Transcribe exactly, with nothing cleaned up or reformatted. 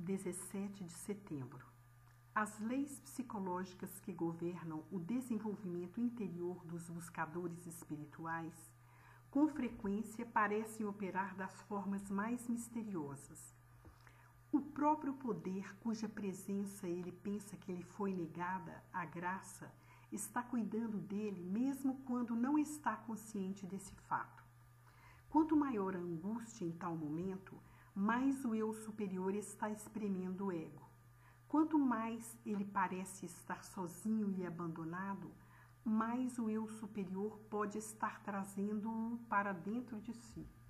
dezessete de setembro. As leis psicológicas que governam o desenvolvimento interior dos buscadores espirituais, com frequência parecem operar das formas mais misteriosas. O próprio poder, cuja presença ele pensa que lhe foi negada, a graça, está cuidando dele mesmo quando não está consciente desse fato. Quanto maior a angústia em tal momento, mais o eu superior está espremendo o ego. Quanto mais ele parece estar sozinho e abandonado, mais o eu superior pode estar trazendo-o para dentro de si.